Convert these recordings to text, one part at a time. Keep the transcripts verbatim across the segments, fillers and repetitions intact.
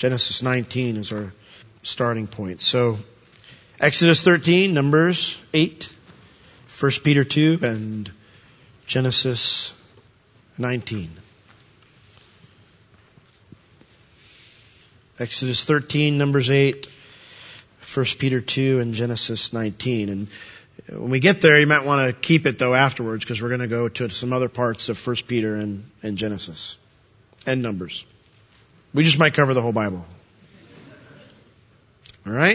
Genesis nineteen is our starting point. So, Exodus thirteen, Numbers eight, First Peter two, and Genesis nineteen. Exodus thirteen, Numbers eight, First Peter two, and Genesis nineteen. And when we get there, you might want to keep it, though, afterwards, because we're going to go to some other parts of First Peter and, and Genesis and Numbers. We just might cover the whole Bible. All right?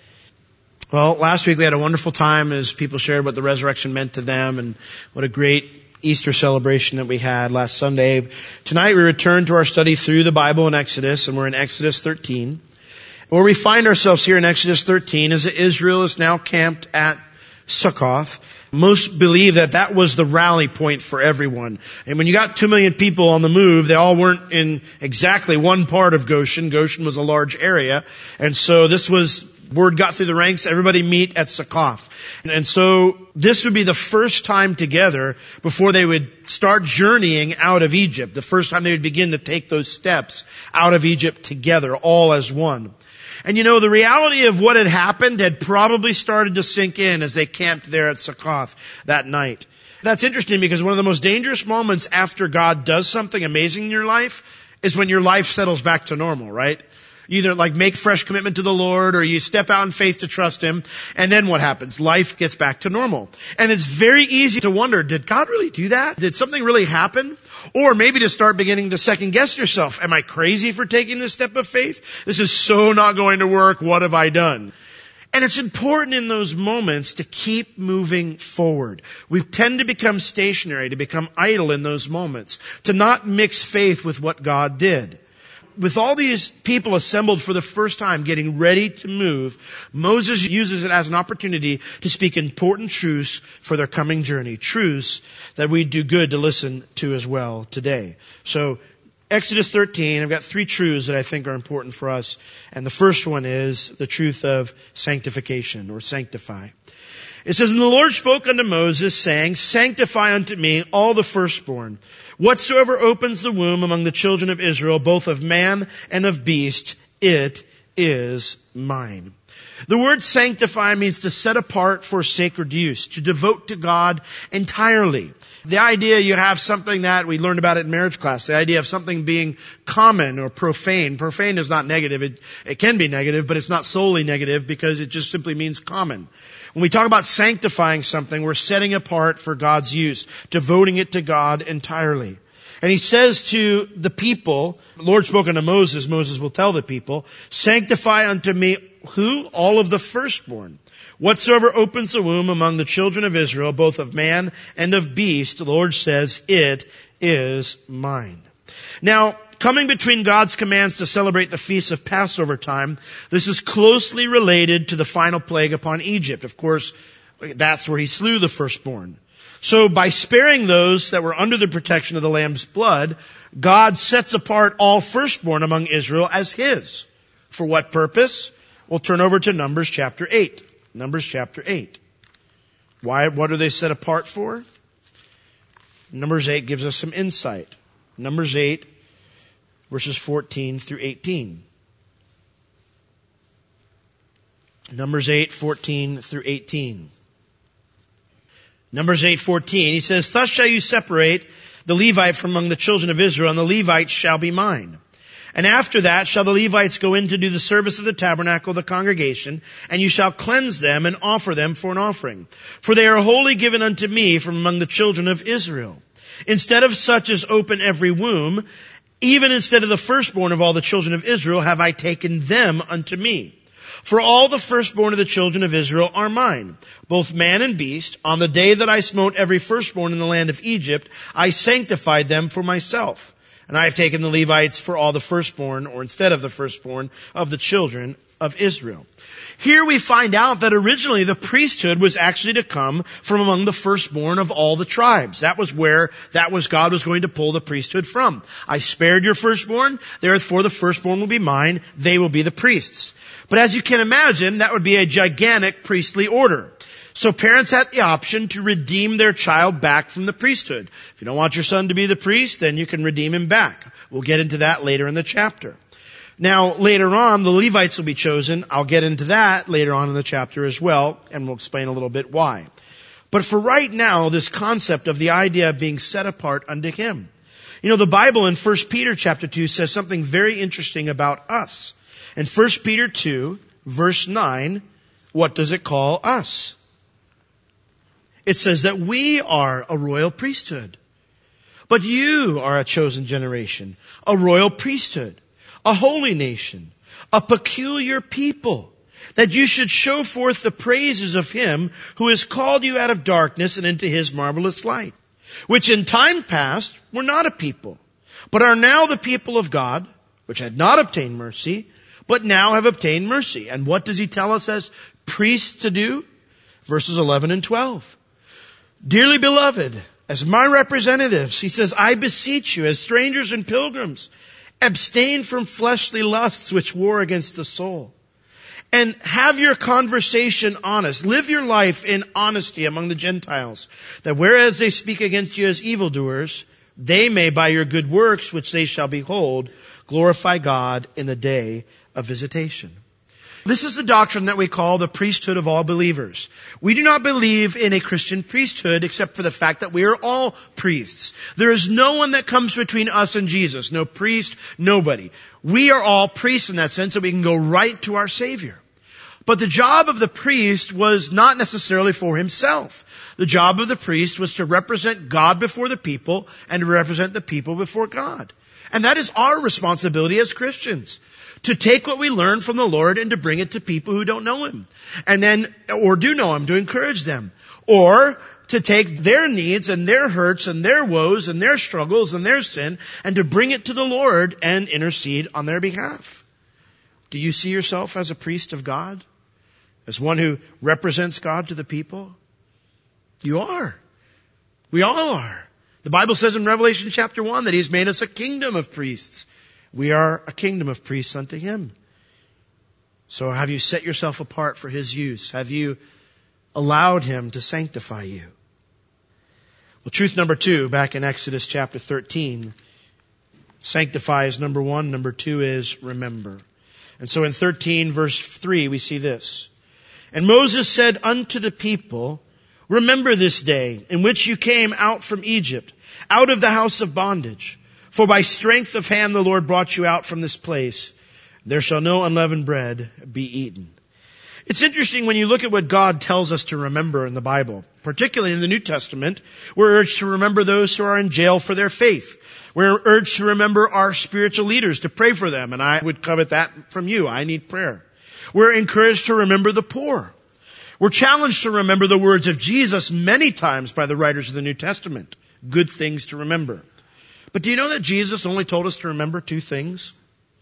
Well, last week we had a wonderful time as people shared what the resurrection meant to them and what a great Easter celebration that we had last Sunday. Tonight we return to our study through the Bible in Exodus, and we're in Exodus thirteen. Where we find ourselves here in Exodus thirteen is that Israel is now camped at Succoth. Most believe that that was the rally point for everyone. And when you got two million people on the move, they all weren't in exactly one part of Goshen. Goshen was a large area. And so this was, word got through the ranks, everybody meet at Succoth. And so this would be the first time together before they would start journeying out of Egypt. The first time they would begin to take those steps out of Egypt together, all as one. And you know, the reality of what had happened had probably started to sink in as they camped there at Succoth that night. That's interesting because one of the most dangerous moments after God does something amazing in your life is when your life settles back to normal, right? You either like make fresh commitment to the Lord or you step out in faith to trust Him. And then what happens? Life gets back to normal. And it's very easy to wonder, did God really do that? Did something really happen? Or maybe to start beginning to second guess yourself. Am I crazy for taking this step of faith? This is so not going to work. What have I done? And it's important in those moments to keep moving forward. We tend to become stationary, to become idle in those moments, to not mix faith with what God did. With all these people assembled for the first time, getting ready to move, Moses uses it as an opportunity to speak important truths for their coming journey. Truths that we do good to listen to as well today. So, Exodus thirteen, I've got three truths that I think are important for us. And the first one is the truth of sanctification, or sanctify. It says, "And the Lord spoke unto Moses, saying, Sanctify unto me all the firstborn. Whatsoever opens the womb among the children of Israel, both of man and of beast, it is mine." The word sanctify means to set apart for sacred use, to devote to God entirely. The idea you have something that, we learned about it in marriage class, the idea of something being common or profane. Profane is not negative. It, it can be negative, but it's not solely negative because it just simply means common. When we talk about sanctifying something, we're setting apart for God's use, devoting it to God entirely. And He says to the people, the Lord spoke unto Moses, Moses will tell the people, "Sanctify unto me," who? All of the firstborn. "Whatsoever opens the womb among the children of Israel, both of man and of beast," the Lord says, "it is mine." Now, coming between God's commands to celebrate the feast of Passover time, this is closely related to the final plague upon Egypt. Of course, that's where He slew the firstborn. So by sparing those that were under the protection of the Lamb's blood, God sets apart all firstborn among Israel as His. For what purpose? We'll turn over to Numbers chapter eight. Numbers chapter eight. Why, what are they set apart for? Numbers eight gives us some insight. Numbers eight, verses fourteen through eighteen. Numbers eight, fourteen through eighteen. Numbers eight fourteen, He says, "Thus shall you separate the Levite from among the children of Israel, and the Levites shall be mine. And after that shall the Levites go in to do the service of the tabernacle of the congregation, and you shall cleanse them and offer them for an offering. For they are wholly given unto me from among the children of Israel. Instead of such as open every womb, even instead of the firstborn of all the children of Israel, have I taken them unto me. For all the firstborn of the children of Israel are mine, both man and beast. On the day that I smote every firstborn in the land of Egypt, I sanctified them for myself. And I have taken the Levites for all the firstborn, or instead of the firstborn, of the children of Israel." Here we find out that originally the priesthood was actually to come from among the firstborn of all the tribes. That was where, that was God was going to pull the priesthood from. "I spared your firstborn, therefore the firstborn will be mine, they will be the priests." But as you can imagine, that would be a gigantic priestly order. So parents had the option to redeem their child back from the priesthood. If you don't want your son to be the priest, then you can redeem him back. We'll get into that later in the chapter. Now, later on, the Levites will be chosen. I'll get into that later on in the chapter as well, and we'll explain a little bit why. But for right now, this concept of the idea of being set apart unto Him. You know, the Bible in First Peter chapter two says something very interesting about us. In First Peter two, verse nine, what does it call us? It says that we are a royal priesthood. But you are a chosen generation, a royal priesthood, a holy nation, a peculiar people, that you should show forth the praises of Him who has called you out of darkness and into His marvelous light, which in time past were not a people, but are now the people of God, which had not obtained mercy, but now have obtained mercy. And what does He tell us as priests to do? Verses eleven and twelve. Dearly beloved, as my representatives, He says, I beseech you, as strangers and pilgrims, abstain from fleshly lusts which war against the soul. And have your conversation honest. Live your life in honesty among the Gentiles, that whereas they speak against you as evildoers, they may by your good works, which they shall behold, glorify God in the day of visitation. This is the doctrine that we call the priesthood of all believers. We do not believe in a Christian priesthood except for the fact that we are all priests. There is no one that comes between us and Jesus. No priest, nobody. We are all priests in that sense, that we can go right to our Savior. But the job of the priest was not necessarily for himself. The job of the priest was to represent God before the people and to represent the people before God. And that is our responsibility as Christians, to take what we learn from the Lord and to bring it to people who don't know Him. And then, or do know Him, to encourage them. Or to take their needs and their hurts and their woes and their struggles and their sin and to bring it to the Lord and intercede on their behalf. Do you see yourself as a priest of God? As one who represents God to the people? You are. We all are. The Bible says in Revelation chapter one that He's made us a kingdom of priests. We are a kingdom of priests unto Him. So have you set yourself apart for His use? Have you allowed Him to sanctify you? Well, truth number two, back in Exodus chapter thirteen, sanctify is number one. Number two is remember. And so in thirteen verse three, we see this. And Moses said unto the people, remember this day in which you came out from Egypt, out of the house of bondage. For by strength of hand the Lord brought you out from this place. There shall no unleavened bread be eaten. It's interesting when you look at what God tells us to remember in the Bible, particularly in the New Testament. We're urged to remember those who are in jail for their faith. We're urged to remember our spiritual leaders, to pray for them. And I would covet that from you. I need prayer. We're encouraged to remember the poor. We're challenged to remember the words of Jesus many times by the writers of the New Testament. Good things to remember. But do you know that Jesus only told us to remember two things?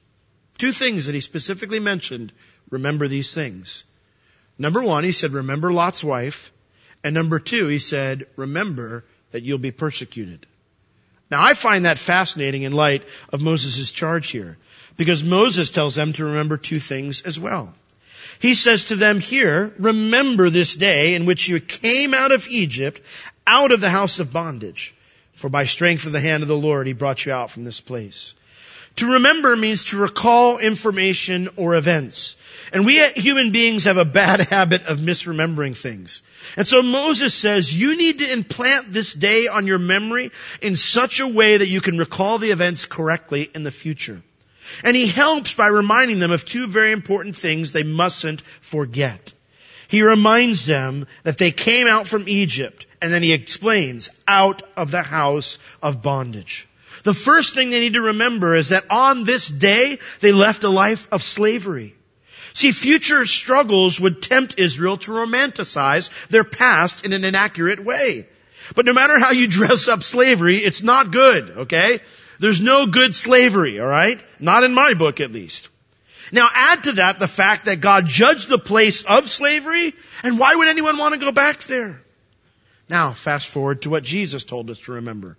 Two things that He specifically mentioned. Remember these things. Number one, He said, remember Lot's wife. And number two, He said, remember that you'll be persecuted. Now I find that fascinating in light of Moses' charge here, because Moses tells them to remember two things as well. He says to them here, remember this day in which you came out of Egypt, out of the house of bondage. For by strength of the hand of the Lord, He brought you out from this place. To remember means to recall information or events. And we human beings have a bad habit of misremembering things. And so Moses says, you need to implant this day on your memory in such a way that you can recall the events correctly in the future. And he helps by reminding them of two very important things they mustn't forget. He reminds them that they came out from Egypt, and then he explains, out of the house of bondage. The first thing they need to remember is that on this day, they left a life of slavery. See, future struggles would tempt Israel to romanticize their past in an inaccurate way. But no matter how you dress up slavery, it's not good, okay? There's no good slavery, all right? Not in my book, at least. Now add to that the fact that God judged the place of slavery, and why would anyone want to go back there? Now, fast forward to what Jesus told us to remember.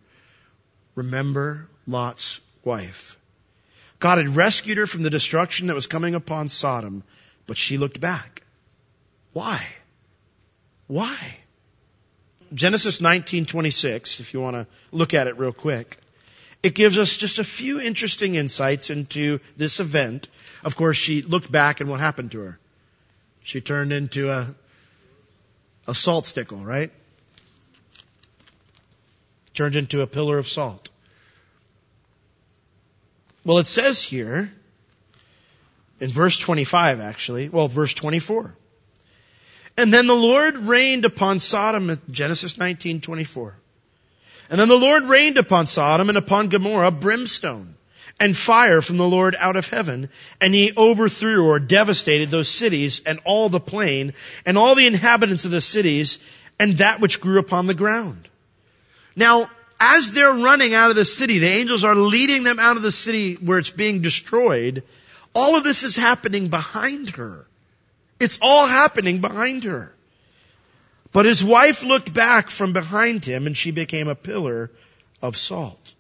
Remember Lot's wife. God had rescued her from the destruction that was coming upon Sodom, but she looked back. Why? Why? Genesis nineteen twenty-six, if you want to look at it real quick. it gives us just a few interesting insights into this event. Of course, she looked back and what happened to her? She turned into a, a salt stickle, right? Turned into a pillar of salt. Well, it says here, in verse twenty-five actually, well, verse twenty-four. And then the Lord rained upon Sodom, Genesis nineteen twenty-four. And then the Lord rained upon Sodom and upon Gomorrah brimstone and fire from the Lord out of heaven. And he overthrew or devastated those cities and all the plain and all the inhabitants of the cities and that which grew upon the ground. Now, as they're running out of the city, the angels are leading them out of the city where it's being destroyed. All of this is happening behind her. It's all happening behind her. But his wife looked back from behind him and she became a pillar of salt.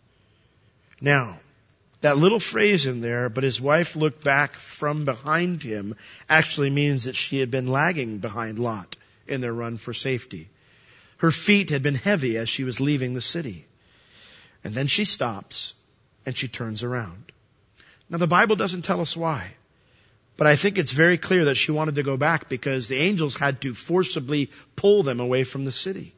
Now, that little phrase in there, but his wife looked back from behind him, actually means that she had been lagging behind Lot in their run for safety. Her feet had been heavy as she was leaving the city. And then she stops and she turns around. Now the Bible doesn't tell us why. But I think it's very clear that she wanted to go back because the angels had to forcibly pull them away from the city.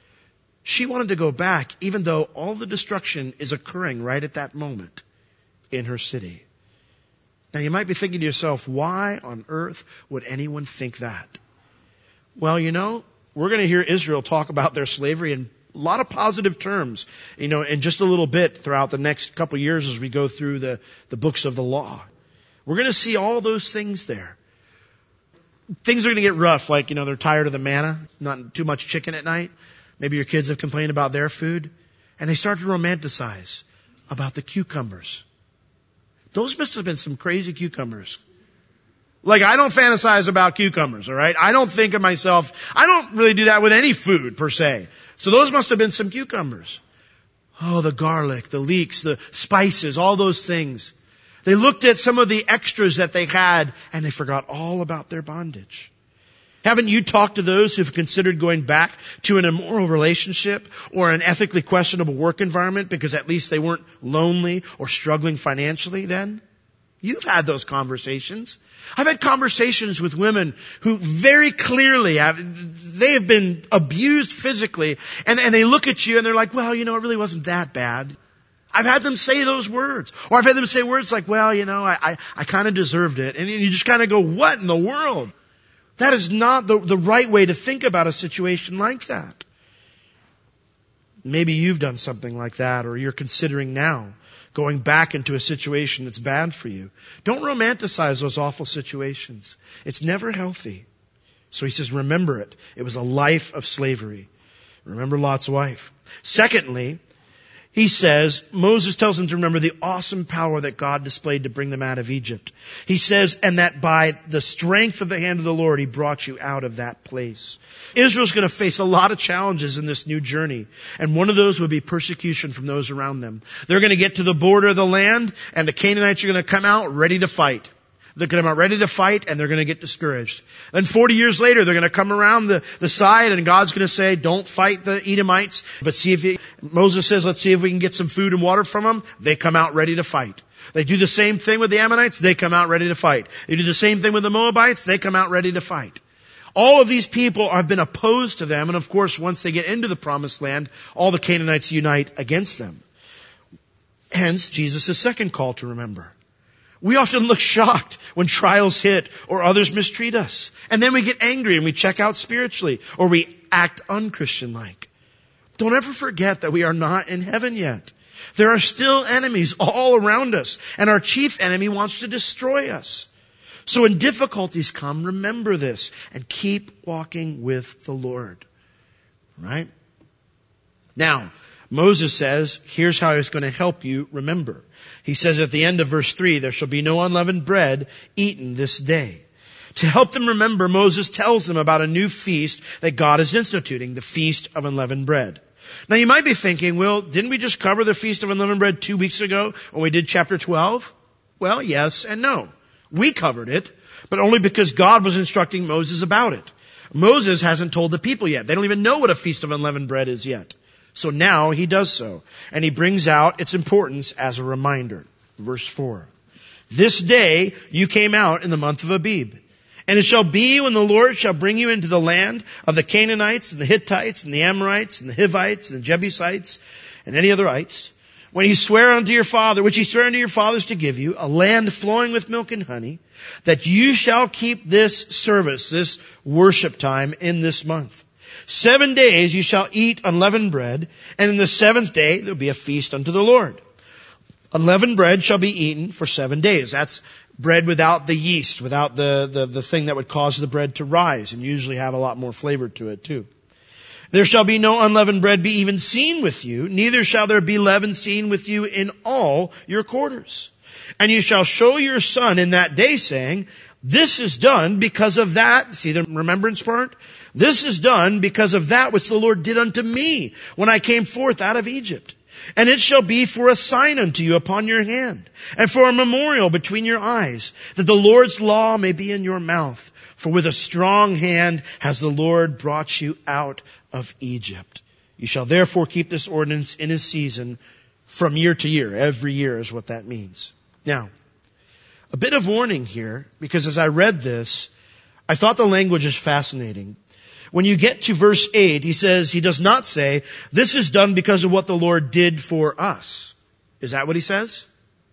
She wanted to go back even though all the destruction is occurring right at that moment in her city. Now you might be thinking to yourself, why on earth would anyone think that? Well, you know, we're going to hear Israel talk about their slavery in a lot of positive terms, you know, in just a little bit throughout the next couple of years as we go through the, the books of the law. We're going to see all those things there. Things are going to get rough, like, you know, they're tired of the manna, not too much chicken at night. Maybe your kids have complained about their food. And they start to romanticize about the cucumbers. Those must have been some crazy cucumbers. Like, I don't fantasize about cucumbers, all right? I don't think of myself, I don't really do that with any food per se. So those must have been some cucumbers. Oh, the garlic, the leeks, the spices, all those things. They looked at some of the extras that they had and they forgot all about their bondage. Haven't you talked to those who've considered going back to an immoral relationship or an ethically questionable work environment because at least they weren't lonely or struggling financially then? You've had those conversations. I've had conversations with women who very clearly have, they have been abused physically and, and they look at you and they're like, well, you know, it really wasn't that bad. I've had them say those words. Or I've had them say words like, well, you know, I, I, I kind of deserved it. And you just kind of go, what in the world? That is not the, the right way to think about a situation like that. Maybe you've done something like that, or you're considering now going back into a situation that's bad for you. Don't romanticize those awful situations. It's never healthy. So he says, remember it. It was a life of slavery. Remember Lot's wife. Secondly, he says, Moses tells them to remember the awesome power that God displayed to bring them out of Egypt. He says, and that by the strength of the hand of the Lord, he brought you out of that place. Israel's going to face a lot of challenges in this new journey. And one of those would be persecution from those around them. They're going to get to the border of the land, and the Canaanites are going to come out ready to fight. They're going to come out ready to fight, and they're going to get discouraged. Then forty years later, they're going to come around the, the side, and God's going to say, don't fight the Edomites, but see if you, Moses says, let's see if we can get some food and water from them. They come out ready to fight. They do the same thing with the Ammonites, they come out ready to fight. They do the same thing with the Moabites, they come out ready to fight. All of these people have been opposed to them, and of course, once they get into the promised land, all the Canaanites unite against them. Hence, Jesus' second call to remember. We often look shocked when trials hit or others mistreat us. And then we get angry and we check out spiritually or we act unchristian-like. Don't ever forget that we are not in heaven yet. There are still enemies all around us, and our chief enemy wants to destroy us. So when difficulties come, remember this and keep walking with the Lord. Right? Now, Moses says, here's how he's going to help you remember. He says at the end of verse three, there shall be no unleavened bread eaten this day. To help them remember, Moses tells them about a new feast that God is instituting, the Feast of Unleavened Bread. Now you might be thinking, well, didn't we just cover the Feast of Unleavened Bread two weeks ago when we did chapter twelve? Well, yes and no. We covered it, but only because God was instructing Moses about it. Moses hasn't told the people yet. They don't even know what a Feast of Unleavened Bread is yet. So now he does so. And he brings out its importance as a reminder. Verse four. This day you came out in the month of Abib. And it shall be when the Lord shall bring you into the land of the Canaanites and the Hittites and the Amorites and the Hivites and the Jebusites and any other ites, when he sware unto your father, which he sware unto your fathers to give you, a land flowing with milk and honey, that you shall keep this service, this worship time in this month. Seven days you shall eat unleavened bread, and in the seventh day there will be a feast unto the Lord. Unleavened bread shall be eaten for seven days. That's bread without the yeast, without the, the, the thing that would cause the bread to rise, and usually have a lot more flavor to it too. There shall be no unleavened bread be even seen with you, neither shall there be leaven seen with you in all your quarters. And you shall show your son in that day, saying, this is done because of that. See the remembrance part? This is done because of that which the Lord did unto me when I came forth out of Egypt. And it shall be for a sign unto you upon your hand, and for a memorial between your eyes, that the Lord's law may be in your mouth. For with a strong hand has the Lord brought you out of Egypt. You shall therefore keep this ordinance in his season from year to year. Every year is what that means. Now, a bit of warning here, because as I read this, I thought the language is fascinating. When you get to verse eight, he says, he does not say, this is done because of what the Lord did for us. Is that what he says?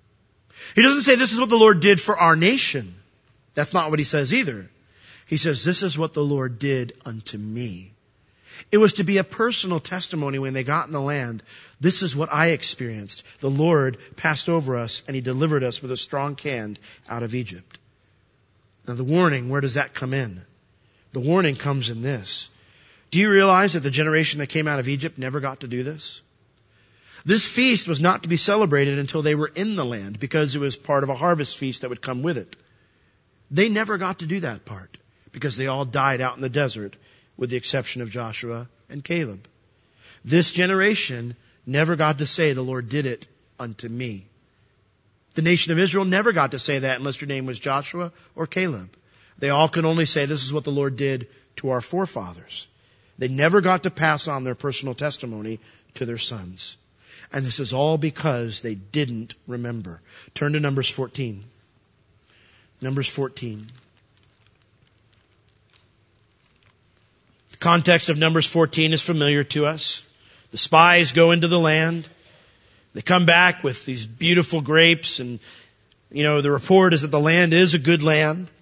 He doesn't say this is what the Lord did for our nation. That's not what he says either. He says, this is what the Lord did unto me. It was to be a personal testimony when they got in the land. This is what I experienced. The Lord passed over us and he delivered us with a strong hand out of Egypt. Now the warning, where does that come in? The warning comes in this. Do you realize that the generation that came out of Egypt never got to do this? This feast was not to be celebrated until they were in the land, because it was part of a harvest feast that would come with it. They never got to do that part because they all died out in the desert, with the exception of Joshua and Caleb. This generation never got to say, the Lord did it unto me. The nation of Israel never got to say that unless your name was Joshua or Caleb. They all could only say, this is what the Lord did to our forefathers. They never got to pass on their personal testimony to their sons. And this is all because they didn't remember. Turn to Numbers fourteen. Numbers fourteen. The context of Numbers fourteen is familiar to us. The spies go into the land. They come back with these beautiful grapes, and, you know, the report is that the land is a good land.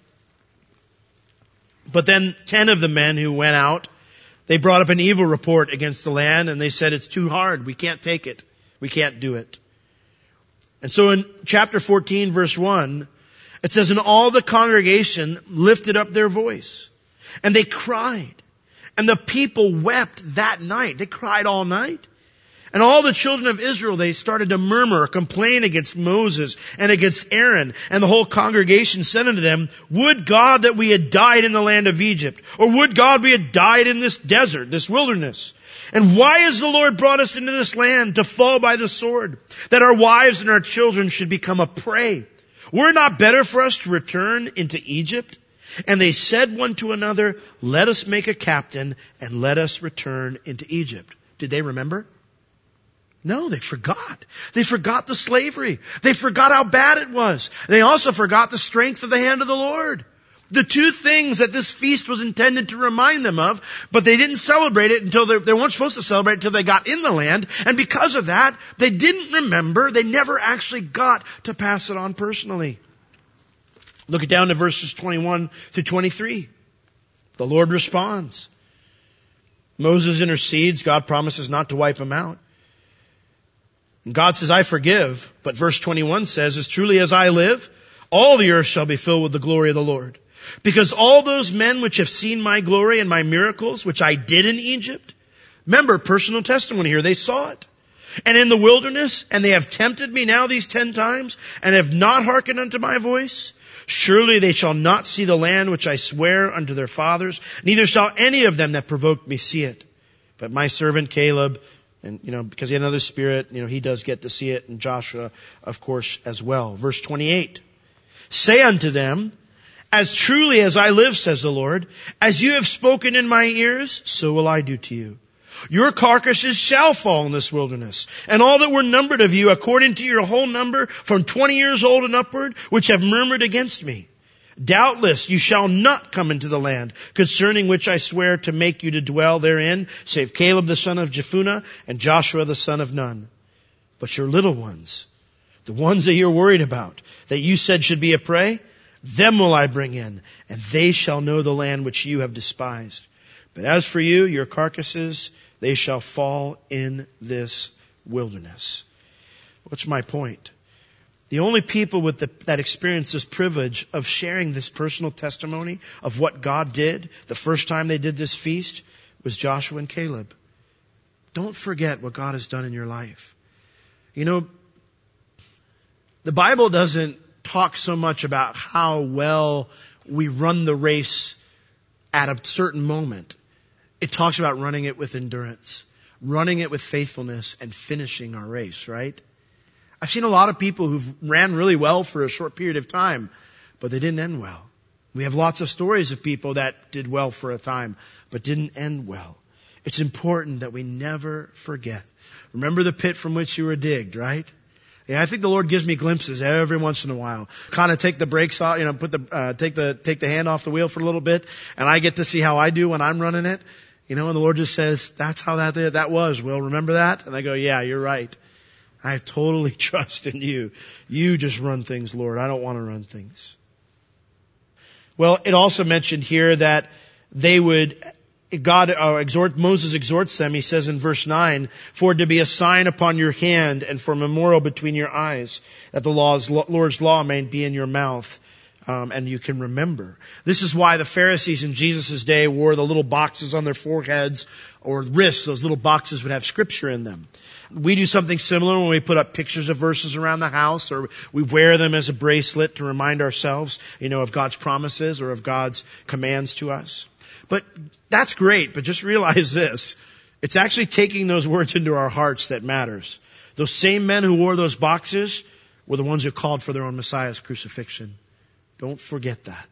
But then ten of the men who went out, they brought up an evil report against the land, and they said, it's too hard. We can't take it. We can't do it. And so in chapter fourteen, verse one, it says, and all the congregation lifted up their voice, and they cried. And the people wept that night. They cried all night. And all the children of Israel, they started to murmur, complain against Moses and against Aaron. And the whole congregation said unto them, would God that we had died in the land of Egypt, or would God we had died in this desert, this wilderness? And why has the Lord brought us into this land to fall by the sword, that our wives and our children should become a prey? Were it not better for us to return into Egypt? And they said one to another, let us make a captain and let us return into Egypt. Did they remember? No, they forgot. They forgot the slavery. They forgot how bad it was. They also forgot the strength of the hand of the Lord. The two things that this feast was intended to remind them of, but they didn't celebrate it until they, they weren't supposed to celebrate it until they got in the land. And because of that, they didn't remember. They never actually got to pass it on personally. Look it down to verses twenty-one through twenty-three. The Lord responds. Moses intercedes. God promises not to wipe him out. And God says, I forgive. But verse twenty-one says, as truly as I live, all the earth shall be filled with the glory of the Lord. Because all those men which have seen my glory and my miracles, which I did in Egypt, remember, personal testimony here, they saw it. And in the wilderness, and they have tempted me now these ten times, and have not hearkened unto my voice, surely they shall not see the land which I swear unto their fathers, neither shall any of them that provoked me see it. But my servant Caleb, and, you know, because he had another spirit, you know, he does get to see it, and Joshua, of course, as well. Verse twenty-eight. Say unto them, as truly as I live, says the Lord, as you have spoken in my ears, so will I do to you. Your carcasses shall fall in this wilderness, and all that were numbered of you according to your whole number from twenty years old and upward, which have murmured against me. Doubtless you shall not come into the land concerning which I swear to make you to dwell therein, save Caleb the son of Jephunneh and Joshua the son of Nun. But your little ones, the ones that you're worried about, that you said should be a prey, them will I bring in, and they shall know the land which you have despised. But as for you, your carcasses, they shall fall in this wilderness. What's my point? The only people with the, that experience this privilege of sharing this personal testimony of what God did the first time they did this feast was Joshua and Caleb. Don't forget what God has done in your life. You know, the Bible doesn't talk so much about how well we run the race at a certain moment. It talks about running it with endurance, running it with faithfulness, and finishing our race, right? I've seen a lot of people who've ran really well for a short period of time, but they didn't end well. We have lots of stories of people that did well for a time, but didn't end well. It's important that we never forget. Remember the pit from which you were digged, right? Yeah, I think the Lord gives me glimpses every once in a while. Kind of take the brakes off, you know, put the, uh, take the, take the hand off the wheel for a little bit, and I get to see how I do when I'm running it. You know, and the Lord just says, that's how that, that was. Will, remember that? And I go, yeah, you're right. I totally trust in you. You just run things, Lord. I don't want to run things. Well, it also mentioned here that they would, God uh, exhort, Moses exhorts them, he says in verse nine, for it to be a sign upon your hand and for a memorial between your eyes, that the law's, Lord's law may be in your mouth. Um, and you can remember. This is why the Pharisees in Jesus' day wore the little boxes on their foreheads or wrists. Those little boxes would have scripture in them. We do something similar when we put up pictures of verses around the house, or we wear them as a bracelet to remind ourselves, you know, of God's promises or of God's commands to us. But that's great, but just realize this. It's actually taking those words into our hearts that matters. Those same men who wore those boxes were the ones who called for their own Messiah's crucifixion. Don't forget that.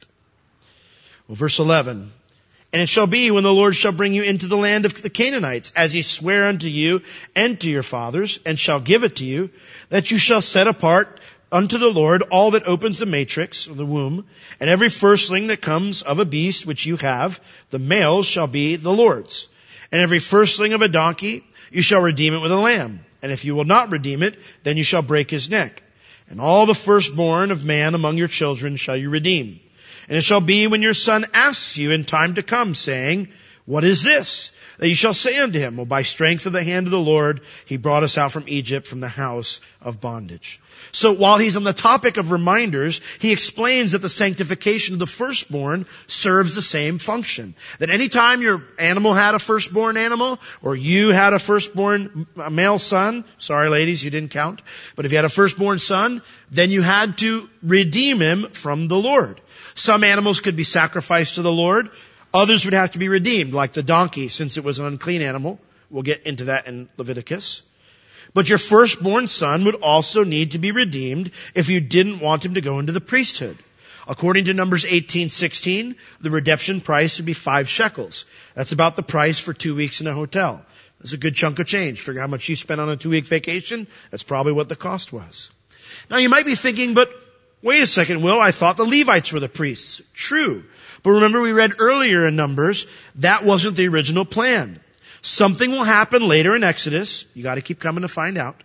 Well, verse eleven. And it shall be when the Lord shall bring you into the land of the Canaanites, as he sware unto you and to your fathers, and shall give it to you, that you shall set apart unto the Lord all that opens the matrix, or the womb, and every firstling that comes of a beast which you have, the males shall be the Lord's. And every firstling of a donkey, you shall redeem it with a lamb. And if you will not redeem it, then you shall break his neck. And all the firstborn of man among your children shall you redeem. And it shall be when your son asks you in time to come, saying, what is this? That you shall say unto him, well, by strength of the hand of the Lord, he brought us out from Egypt, from the house of bondage. So while he's on the topic of reminders, he explains that the sanctification of the firstborn serves the same function. That any time your animal had a firstborn animal, or you had a firstborn male son, sorry ladies, you didn't count, but if you had a firstborn son, then you had to redeem him from the Lord. Some animals could be sacrificed to the Lord. Others would have to be redeemed, like the donkey, since it was an unclean animal. We'll get into that in Leviticus. But your firstborn son would also need to be redeemed if you didn't want him to go into the priesthood. According to Numbers eighteen sixteen, the redemption price would be five shekels. That's about the price for two weeks in a hotel. That's a good chunk of change. Figure how much you spent on a two-week vacation. That's probably what the cost was. Now you might be thinking, but wait a second, Will, I thought the Levites were the priests. True. But remember we read earlier in Numbers, that wasn't the original plan. Something will happen later in Exodus. You got to keep coming to find out.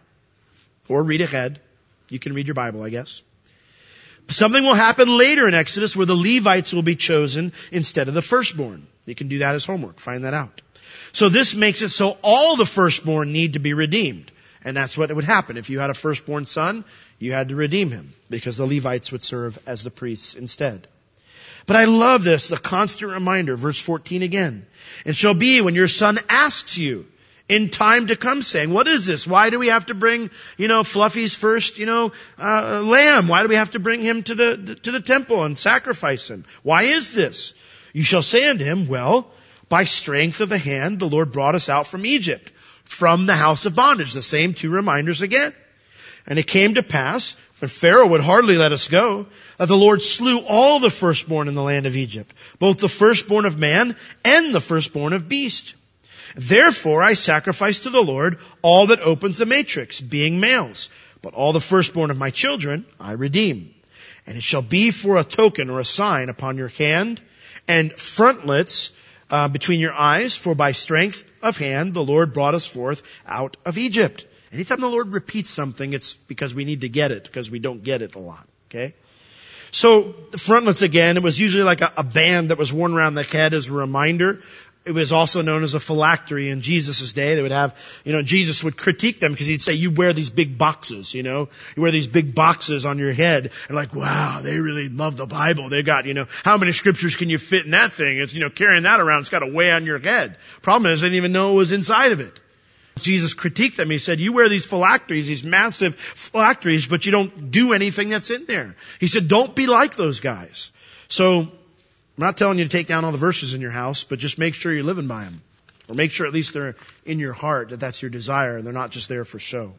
Or read ahead. You can read your Bible, I guess. Something will happen later in Exodus where the Levites will be chosen instead of the firstborn. You can do that as homework. Find that out. So this makes it so all the firstborn need to be redeemed. And that's what would happen. If you had a firstborn son, you had to redeem him because the Levites would serve as the priests instead. But I love this, the constant reminder, verse fourteen again. It shall be when your son asks you in time to come, saying, what is this? Why do we have to bring, you know, Fluffy's first, you know, uh, lamb? Why do we have to bring him to the, to the temple and sacrifice him? Why is this? You shall say unto him, well, by strength of the hand, the Lord brought us out from Egypt, from the house of bondage. The same two reminders again. And it came to pass, when Pharaoh would hardly let us go, that the Lord slew all the firstborn in the land of Egypt, both the firstborn of man and the firstborn of beast. Therefore I sacrifice to the Lord all that opens the matrix, being males. But all the firstborn of my children I redeem. And it shall be for a token or a sign upon your hand, and frontlets uh, between your eyes, for by strength of hand the Lord brought us forth out of Egypt. Anytime the Lord repeats something, it's because we need to get it, because we don't get it a lot. Okay? So, the frontlets again, it was usually like a, a band that was worn around the head as a reminder. It was also known as a phylactery in Jesus' day. They would have, you know, Jesus would critique them because he'd say, you wear these big boxes, you know. You wear these big boxes on your head. And like, wow, they really love the Bible. They got, you know, how many scriptures can you fit in that thing? It's, you know, carrying that around, it's got to weigh on your head. Problem is, they didn't even know it was inside of it. Jesus critiqued them. He said, you wear these phylacteries, these massive phylacteries, but you don't do anything that's in there. He said, don't be like those guys. So, I'm not telling you to take down all the verses in your house, but just make sure you're living by them. Or make sure at least they're in your heart, that that's your desire, and they're not just there for show.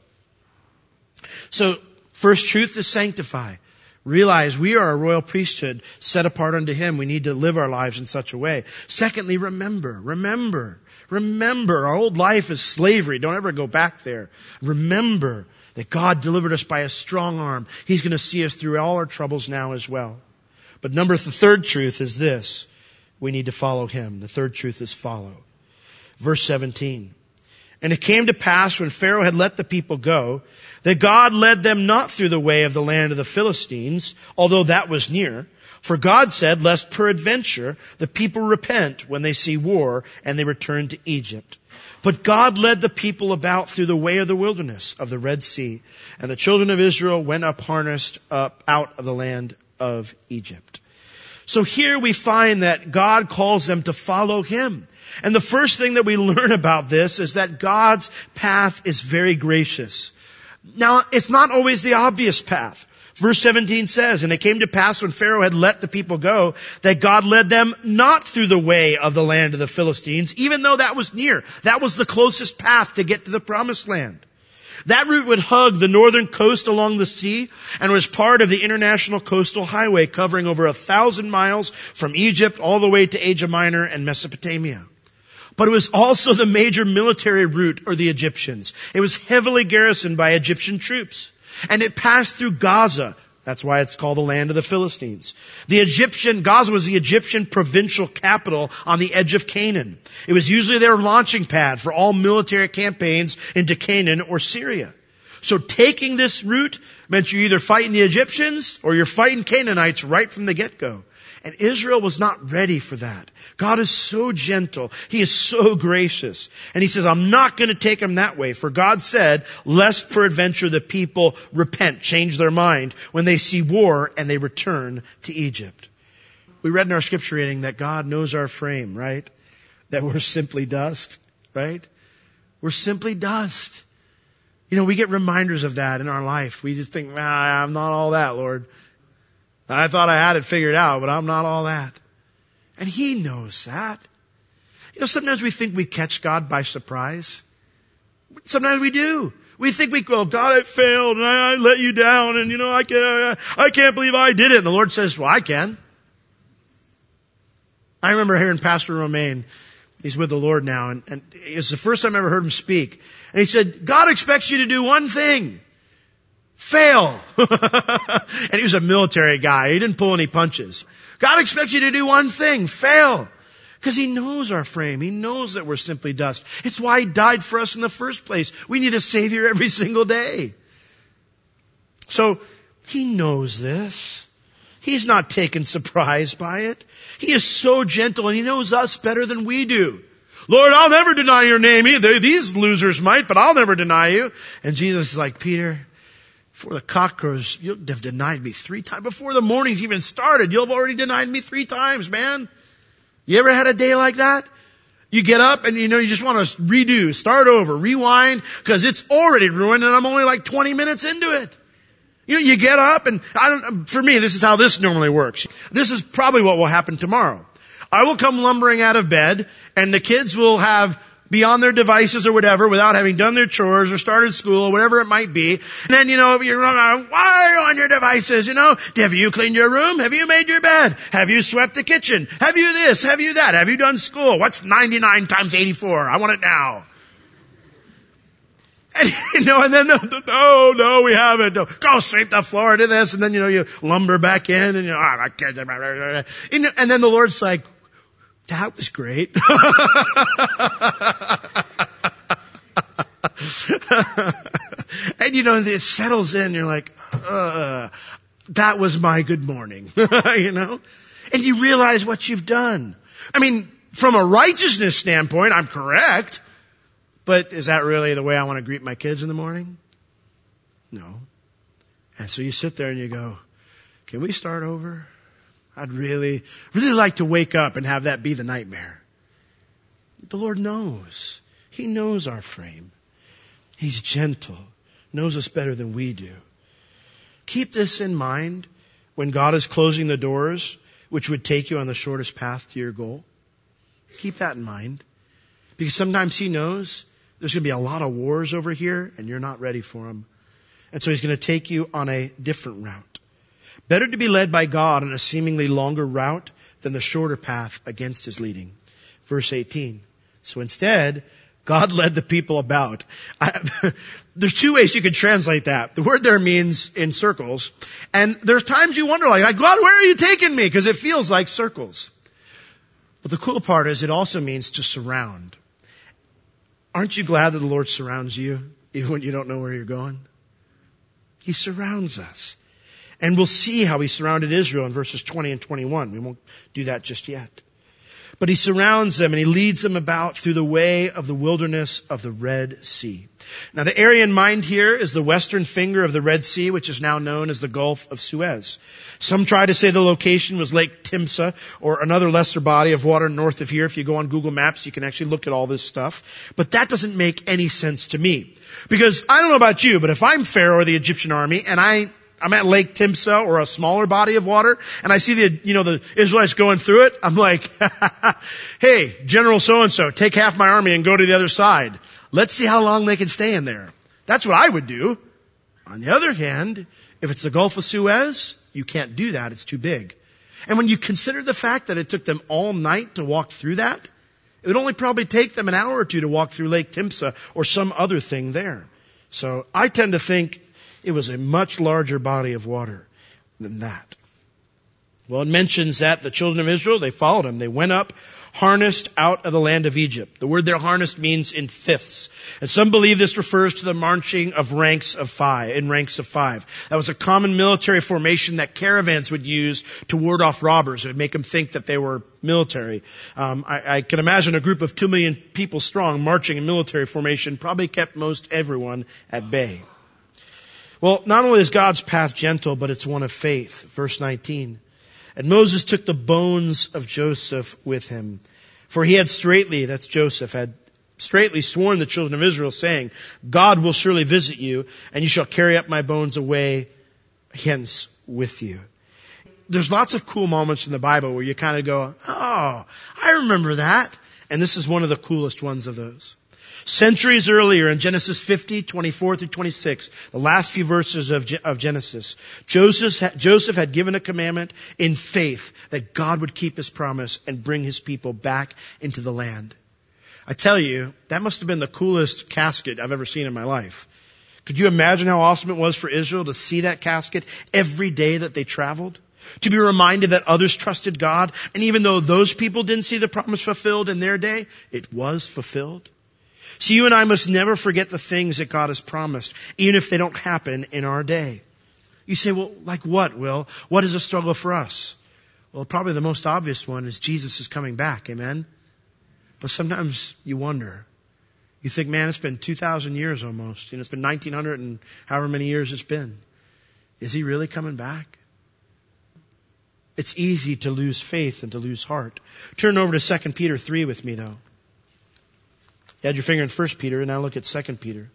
So, first truth is sanctify. Realize we are a royal priesthood set apart unto Him. We need to live our lives in such a way. Secondly, remember, remember, remember. Our old life is slavery. Don't ever go back there. Remember that God delivered us by a strong arm. He's going to see us through all our troubles now as well. But number, the third truth is this. We need to follow Him. The third truth is follow. Verse seventeen. And it came to pass when Pharaoh had let the people go, that God led them not through the way of the land of the Philistines, although that was near. For God said, lest peradventure the people repent when they see war and they return to Egypt. But God led the people about through the way of the wilderness of the Red Sea, and the children of Israel went up harnessed up out of the land of Egypt. So here we find that God calls them to follow Him. And the first thing that we learn about this is that God's path is very gracious. Now, it's not always the obvious path. Verse seventeen says, and it came to pass when Pharaoh had let the people go, that God led them not through the way of the land of the Philistines, even though that was near. That was the closest path to get to the promised land. That route would hug the northern coast along the sea and was part of the international coastal highway covering over a thousand miles from Egypt all the way to Asia Minor and Mesopotamia. But it was also the major military route of the Egyptians. It was heavily garrisoned by Egyptian troops. And it passed through Gaza. That's why it's called the land of the Philistines. The Egyptian, Gaza was the Egyptian provincial capital on the edge of Canaan. It was usually their launching pad for all military campaigns into Canaan or Syria. So taking this route meant you're either fighting the Egyptians or you're fighting Canaanites right from the get-go. And Israel was not ready for that. God is so gentle. He is so gracious. And He says, I'm not going to take them that way. For God said, lest peradventure the people repent, change their mind when they see war and they return to Egypt. We read in our scripture reading that God knows our frame, right? That we're simply dust, right? We're simply dust. You know, we get reminders of that in our life. We just think, ah, I'm not all that, Lord. I thought I had it figured out, but I'm not all that. And He knows that. You know, sometimes we think we catch God by surprise. Sometimes we do. We think we go, God, I failed and I let you down and, you know, I can't, I can't believe I did it. And the Lord says, well, I can. I remember hearing Pastor Romaine. He's with the Lord now. And, and it's the first time I ever heard him speak. And he said, God expects you to do one thing. Fail. And he was a military guy. He didn't pull any punches. God expects you to do one thing. Fail. Because He knows our frame. He knows that we're simply dust. It's why He died for us in the first place. We need a Savior every single day. So, He knows this. He's not taken surprise by it. He is so gentle and He knows us better than we do. Lord, I'll never deny your name either. These losers might, but I'll never deny you. And Jesus is like, Peter, before the cock crows, you'll have denied me three times. Before the morning's even started, you'll have already denied me three times, man. You ever had a day like that? You get up and you know you just want to redo, start over, rewind, because it's already ruined and I'm only like twenty minutes into it. You know, you get up and I don't, for me, this is how this normally works. This is probably what will happen tomorrow. I will come lumbering out of bed and the kids will have be on their devices or whatever without having done their chores or started school or whatever it might be. And then, you know, you're why are you on your devices? You know, have you cleaned your room? Have you made your bed? Have you swept the kitchen? Have you this? Have you that? Have you done school? What's ninety-nine times eighty-four? I want it now. And, you know, and then, no, no, we haven't. No. Go sweep the floor, do this, and then, you know, you lumber back in, and you know, oh, I can't. And then the Lord's like, that was great. And, you know, it settles in, you're like, uh, that was my good morning, you know? And you realize what you've done. I mean, from a righteousness standpoint, I'm correct. But is that really the way I want to greet my kids in the morning? No. And so you sit there and you go, can we start over? I'd really, really like to wake up and have that be the nightmare. The Lord knows. He knows our frame. He's gentle, knows us better than we do. Keep this in mind when God is closing the doors, which would take you on the shortest path to your goal. Keep that in mind. Because sometimes He knows there's going to be a lot of wars over here and you're not ready for them. And so He's going to take you on a different route. Better to be led by God on a seemingly longer route than the shorter path against His leading. Verse eighteen. So instead, God led the people about. I, there's two ways you could translate that. The word there means in circles. And there's times you wonder, like, God, where are you taking me? Because it feels like circles. But the cool part is it also means to surround. Aren't you glad that the Lord surrounds you, even when you don't know where you're going? He surrounds us. And we'll see how He surrounded Israel in verses twenty and twenty-one. We won't do that just yet. But He surrounds them and He leads them about through the way of the wilderness of the Red Sea. Now the area in mind here is the western finger of the Red Sea, which is now known as the Gulf of Suez. Some try to say the location was Lake Timsah or another lesser body of water north of here. If you go on Google Maps, you can actually look at all this stuff. But that doesn't make any sense to me. Because I don't know about you, but if I'm Pharaoh or the Egyptian army and I I'm at Lake Timsah or a smaller body of water and I see the, you know, the Israelites going through it, I'm like, hey, General so-and-so, take half my army and go to the other side. Let's see how long they can stay in there. That's what I would do. On the other hand, if it's the Gulf of Suez, you can't do that. It's too big. And when you consider the fact that it took them all night to walk through that, it would only probably take them an hour or two to walk through Lake Timsah or some other thing there. So I tend to think it was a much larger body of water than that. Well, it mentions that the children of Israel, they followed Him. They went up, harnessed out of the land of Egypt. The word there, harnessed, means in fifths. And some believe this refers to the marching of ranks of five, in ranks of five. That was a common military formation that caravans would use to ward off robbers. It would make them think that they were military. Um, I, I can imagine a group of two million people strong marching in military formation probably kept most everyone at bay. Well, not only is God's path gentle, but it's one of faith. Verse nineteen. And Moses took the bones of Joseph with him. For he had straightly, that's Joseph, had straightly sworn the children of Israel, saying, God will surely visit you, and you shall carry up my bones away hence with you. There's lots of cool moments in the Bible where you kind of go, oh, I remember that. And this is one of the coolest ones of those. Centuries earlier in Genesis fifty, twenty-four through twenty-six, the last few verses of, of Genesis, Joseph, Joseph had given a commandment in faith that God would keep His promise and bring His people back into the land. I tell you, that must have been the coolest casket I've ever seen in my life. Could you imagine how awesome it was for Israel to see that casket every day that they traveled? To be reminded that others trusted God, and even though those people didn't see the promise fulfilled in their day, it was fulfilled. So you and I must never forget the things that God has promised, even if they don't happen in our day. You say, well, like what, Will? What is a struggle for us? Well, probably the most obvious one is Jesus is coming back, amen? But sometimes you wonder. You think, man, it's been two thousand years almost. You know, it's been nineteen hundred and however many years it's been. Is He really coming back? It's easy to lose faith and to lose heart. Turn over to Second Peter three with me, though. You had your finger in First Peter, and now look at Second Peter.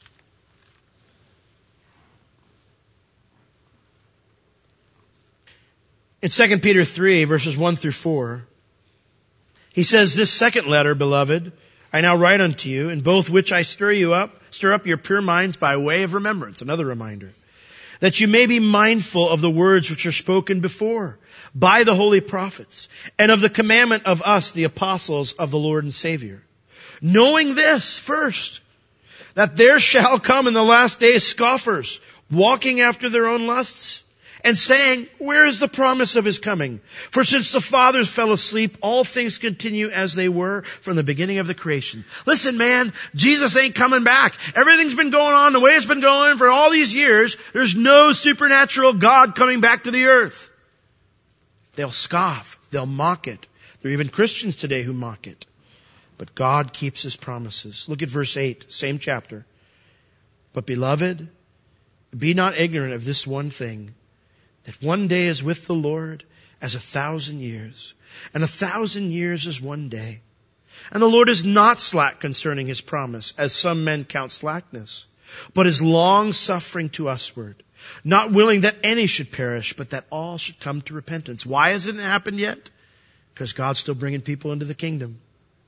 In Second Peter three, verses one through four, he says, this second letter, beloved, I now write unto you, in both which I stir you up, stir up your pure minds by way of remembrance, another reminder, that you may be mindful of the words which are spoken before by the holy prophets, and of the commandment of us, the apostles of the Lord and Savior. Knowing this first, that there shall come in the last days scoffers, walking after their own lusts, and saying, where is the promise of his coming? For since the fathers fell asleep, all things continue as they were from the beginning of the creation. Listen, man, Jesus ain't coming back. Everything's been going on the way it's been going for all these years. There's no supernatural God coming back to the earth. They'll scoff. They'll mock it. There are even Christians today who mock it. But God keeps his promises. Look at verse eight, same chapter. But beloved, be not ignorant of this one thing, that one day is with the Lord as a thousand years, and a thousand years as one day. And the Lord is not slack concerning his promise, as some men count slackness, but is long-suffering to usward, not willing that any should perish, but that all should come to repentance. Why hasn't it happened yet? Because God's still bringing people into the kingdom.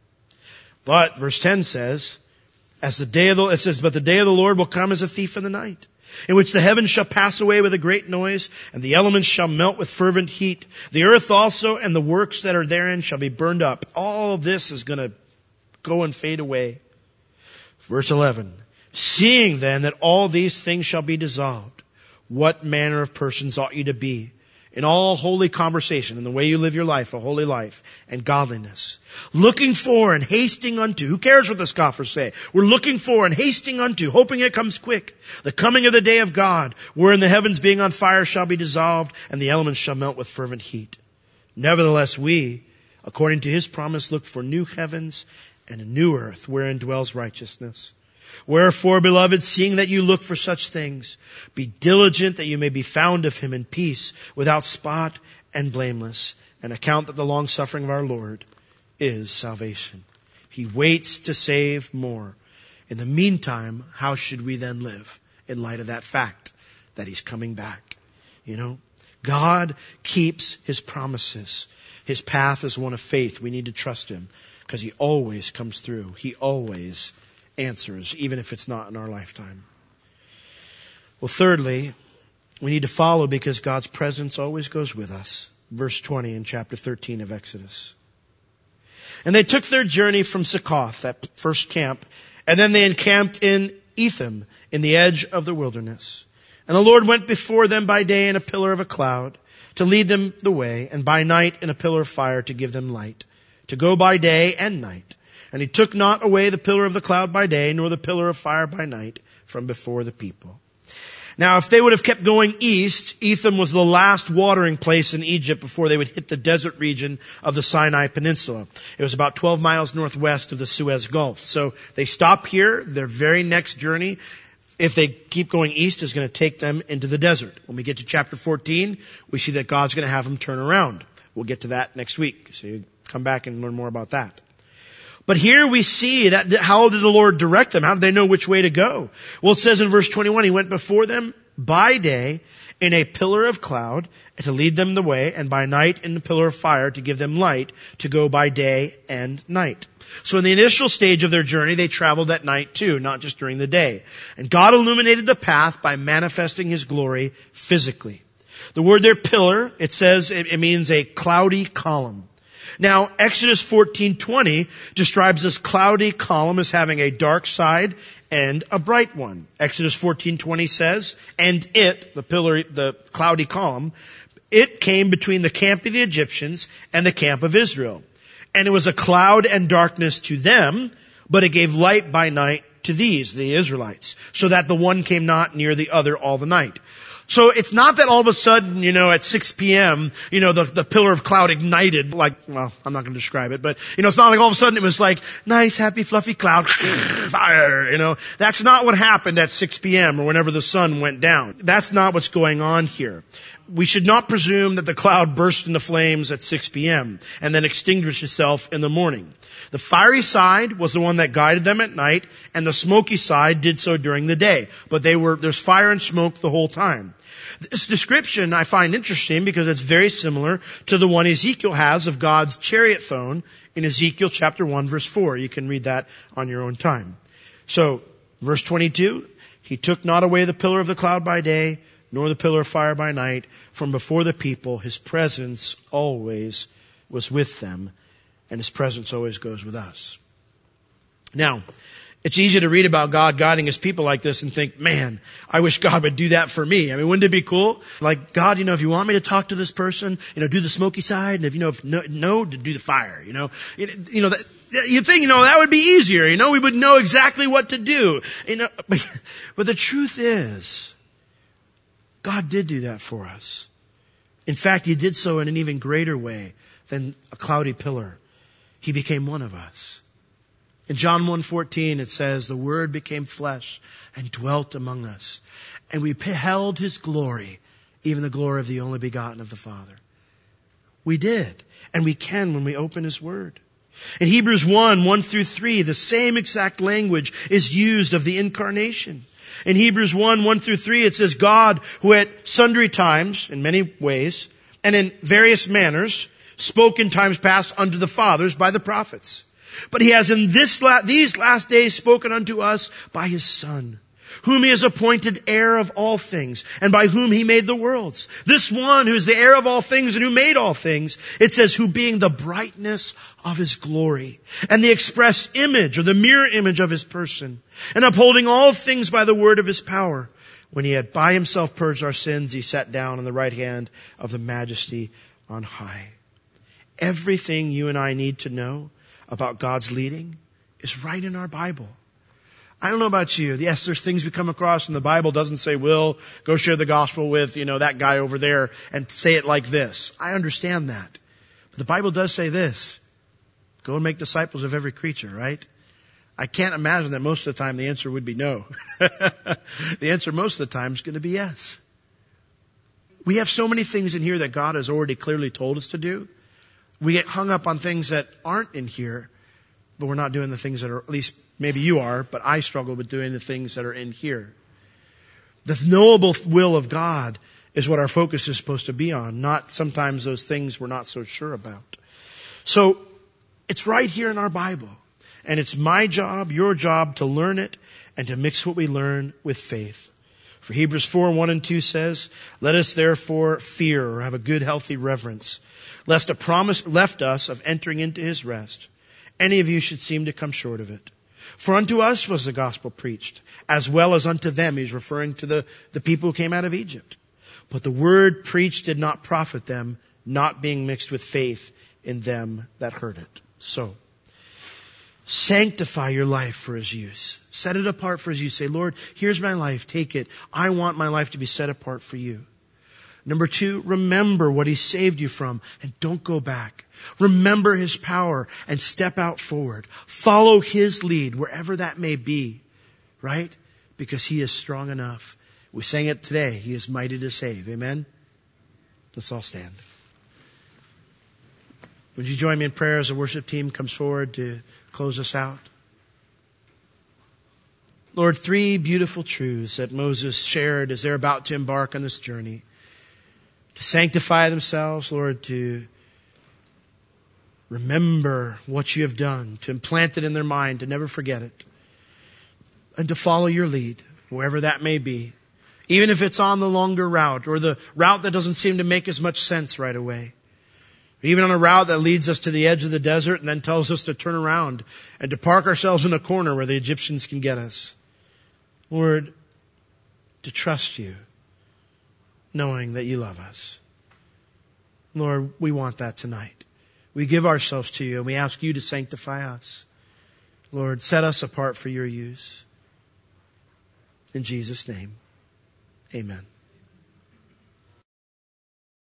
But verse ten says, as the day of the, it says, but the day of the Lord will come as a thief in the night, in which the heavens shall pass away with a great noise, and the elements shall melt with fervent heat. The earth also and the works that are therein shall be burned up. All of this is going to go and fade away. Verse eleven, seeing then that all these things shall be dissolved, what manner of persons ought you to be in all holy conversation, in the way you live your life, a holy life, and godliness, looking for and hasting unto, who cares what the scoffers say? We're looking for and hasting unto, hoping it comes quick, the coming of the day of God, wherein the heavens being on fire shall be dissolved, and the elements shall melt with fervent heat. Nevertheless we, according to his promise, look for new heavens and a new earth, wherein dwells righteousness. Wherefore, beloved, seeing that you look for such things, be diligent that you may be found of him in peace, without spot and blameless, and account that the long-suffering of our Lord is salvation. He waits to save more. In the meantime, how should we then live in light of that fact that he's coming back? You know, God keeps his promises. His path is one of faith. We need to trust him because he always comes through. He always answers, even if it's not in our lifetime. Well, thirdly, we need to follow because God's presence always goes with us. Verse twenty in chapter thirteen of Exodus. And they took their journey from Succoth, that first camp, and then they encamped in Etham, in the edge of the wilderness. And the Lord went before them by day in a pillar of a cloud to lead them the way, and by night in a pillar of fire to give them light, to go by day and night. And he took not away the pillar of the cloud by day, nor the pillar of fire by night from before the people. Now, if they would have kept going east, Etham was the last watering place in Egypt before they would hit the desert region of the Sinai Peninsula. It was about twelve miles northwest of the Suez Gulf. So they stop here. Their very next journey, if they keep going east, is going to take them into the desert. When we get to chapter fourteen, we see that God's going to have them turn around. We'll get to that next week. So you come back and learn more about that. But here we see that how did the Lord direct them? How did they know which way to go? Well, it says in verse twenty-one, he went before them by day in a pillar of cloud to lead them the way, and by night in a pillar of fire to give them light to go by day and night. So in the initial stage of their journey, they traveled at night too, not just during the day. And God illuminated the path by manifesting his glory physically. The word there, pillar, it says it, it means a cloudy column. Now, Exodus fourteen twenty describes this cloudy column as having a dark side and a bright one. Exodus fourteen twenty says, and it, the pillar, the cloudy column, it came between the camp of the Egyptians and the camp of Israel. And it was a cloud and darkness to them, but it gave light by night to these, the Israelites, so that the one came not near the other all the night. So it's not that all of a sudden, you know, at six p.m., you know, the, the pillar of cloud ignited like, well, I'm not going to describe it, but, you know, it's not like all of a sudden it was like, nice, happy, fluffy cloud, fire, you know. That's not what happened at six p.m. or whenever the sun went down. That's not what's going on here. we should not presume that the cloud burst into flames at six p.m. and then extinguished itself in the morning. The fiery side was the one that guided them at night, and the smoky side did so during the day. But they were, there's fire and smoke the whole time. This description I find interesting because it's very similar to the one Ezekiel has of God's chariot throne in Ezekiel chapter one verse four. You can read that on your own time. So, verse twenty-two, he took not away the pillar of the cloud by day, nor the pillar of fire by night, from before the people. His presence always was with them, and His presence always goes with us. Now, it's easy to read about God guiding His people like this and think, man, I wish God would do that for me. I mean, wouldn't it be cool? Like, God, you know, if you want me to talk to this person, you know, do the smoky side, and if you know, if no, no to do the fire, you know, you know, that, you'd think, you know, that would be easier, you know, we would know exactly what to do, you know, but, but the truth is, God did do that for us. In fact, He did so in an even greater way than a cloudy pillar. He became one of us. In John one fourteen, it says, the Word became flesh and dwelt among us. And we beheld His glory, even the glory of the only begotten of the Father. We did. And we can when we open His Word. In Hebrews one, one through three, the same exact language is used of the incarnation. In Hebrews one, one through three, it says, God, who at sundry times, in many ways, and in various manners, spoke in times past unto the fathers by the prophets. But He has in this la- these last days spoken unto us by His Son, whom He has appointed heir of all things, and by whom He made the worlds. This one who is the heir of all things and who made all things, it says, who being the brightness of His glory, and the express image or the mirror image of His person, and upholding all things by the word of His power, when He had by Himself purged our sins, He sat down on the right hand of the Majesty on high. Everything you and I need to know about God's leading is right in our Bible. I don't know about you. Yes, there's things we come across and the Bible doesn't say, Will, go share the gospel with, you know, that guy over there and say it like this. I understand that. But the Bible does say this. Go and make disciples of every creature, right? I can't imagine that most of the time the answer would be no. The answer most of the time is going to be yes. We have so many things in here that God has already clearly told us to do. We get hung up on things that aren't in here, but we're not doing the things that are, at least maybe you are, but I struggle with doing the things that are in here. The knowable will of God is what our focus is supposed to be on, not sometimes those things we're not so sure about. So, it's right here in our Bible. And it's my job, your job, to learn it and to mix what we learn with faith. For Hebrews four, one and two says, let us therefore fear or have a good, healthy reverence, lest a promise left us of entering into His rest, any of you should seem to come short of it. For unto us was the gospel preached, as well as unto them. He's referring to the, the people who came out of Egypt. But the word preached did not profit them, not being mixed with faith in them that heard it. So, sanctify your life for His use. Set it apart for His use. Say, Lord, here's my life. Take it. I want my life to be set apart for You. Number two, remember what He saved you from and don't go back. Remember His power and step out forward. Follow His lead wherever that may be, right? Because He is strong enough. We sang it today. He is mighty to save. Amen? Let's all stand. Would you join me in prayer as the worship team comes forward to close us out? Lord, three beautiful truths that Moses shared as they're about to embark on this journey. To sanctify themselves, Lord, to remember what You have done, to implant it in their mind, to never forget it, and to follow Your lead, wherever that may be, even if it's on the longer route or the route that doesn't seem to make as much sense right away, even on a route that leads us to the edge of the desert and then tells us to turn around and to park ourselves in a corner where the Egyptians can get us. Lord, to trust You, knowing that You love us. Lord, we want that tonight. We give ourselves to You and we ask You to sanctify us. Lord, set us apart for Your use. In Jesus' name, amen.